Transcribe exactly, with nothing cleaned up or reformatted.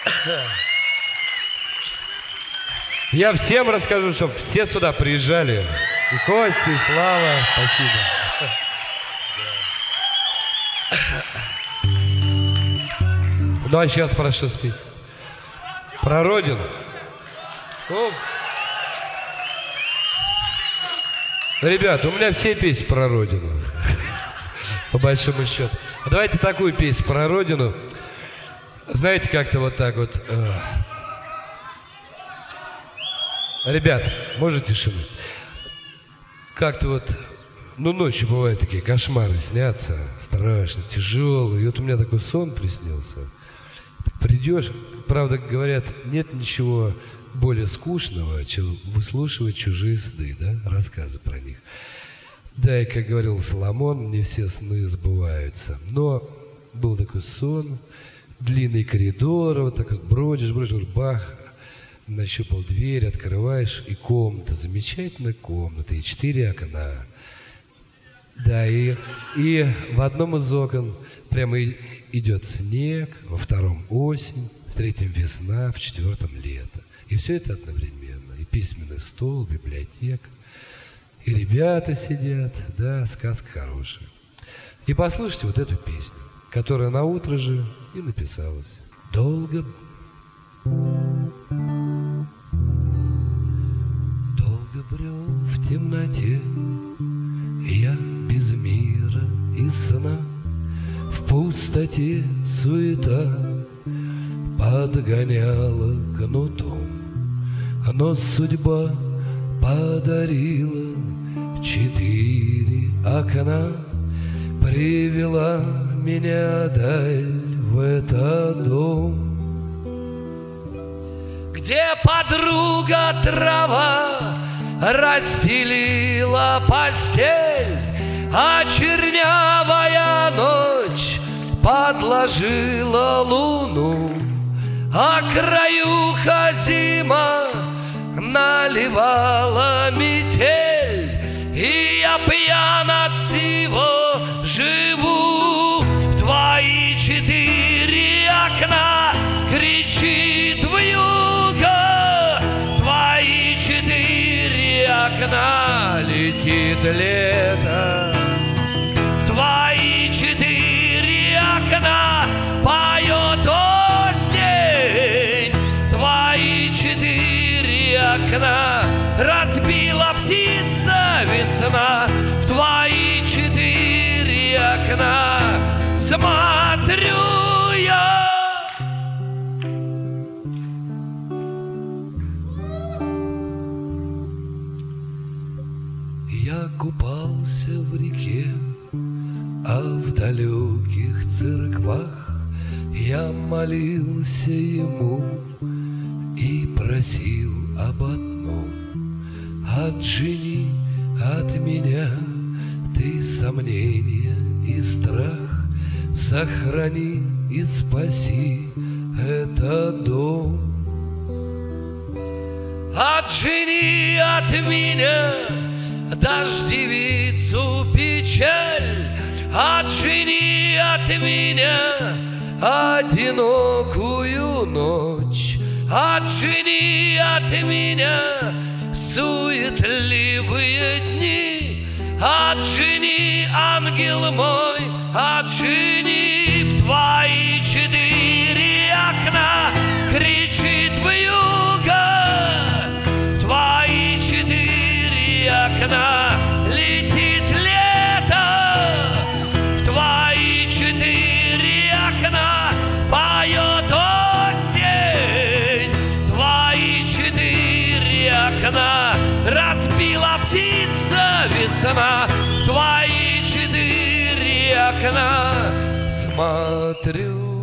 Я всем расскажу, чтобы все сюда приезжали. И Костя, и Слава. Спасибо. Ну а сейчас про что спеть? Про родину. Ну, ребята, у меня все песни про родину. По большому счету. Давайте такую песню про родину. Знаете, как-то вот так вот. Э... Ребят, можете тишину? Как-то вот, ну ночью бывают такие кошмары снятся, страшно, тяжелые. И вот у меня такой сон приснился. Придешь, правда, говорят, нет ничего более скучного, чем выслушивать чужие сны, да, рассказы про них. Да, и как говорил Соломон, не все сны сбываются. Но был такой сон, длинный коридор, вот так вот бродишь, бродишь, вот бах, нащупал дверь, открываешь, и комната, замечательная комната, и четыре окна. Да, и, и в одном из окон прямо идет снег, во втором осень, в третьем весна, в четвертом лето. И все это одновременно. И письменный стол, библиотека, и ребята сидят, да, сказка хорошая. И послушайте вот эту песню, которая на утро же и написалась. Долго... Долго брел в темноте я без мира и сна, в пустоте суета подгоняла кнутом, но судьба подарила четыре окна, привела меня даль в этот дом, где подруга трава расстелила постель, а чернявая ночь подложила луну, а краюха зима наливала метель, и я пьян от всего живу. В твои четыре окна кричит вьюга, твои четыре окна летит лето, в твои четыре окна поет осень, твои четыре окна разбила птица весна, в твои четыре окна смотрю я. Я купался в реке, а в далеких церквах я молился ему и просил об одном: отжени от меня ты сомнения и страх, сохрани и спаси этот дом. Отжени от меня дождевицу печаль, отжени от меня одинокую ночь, отжени от меня суетливые дни, отжени, ангел мой, отжени. В твои четыре окна кричит вьюга, в твои четыре окна летит лето, в твои четыре окна поет осень, твои четыре окна разбила птица весна, в твои четыре окна смотрю.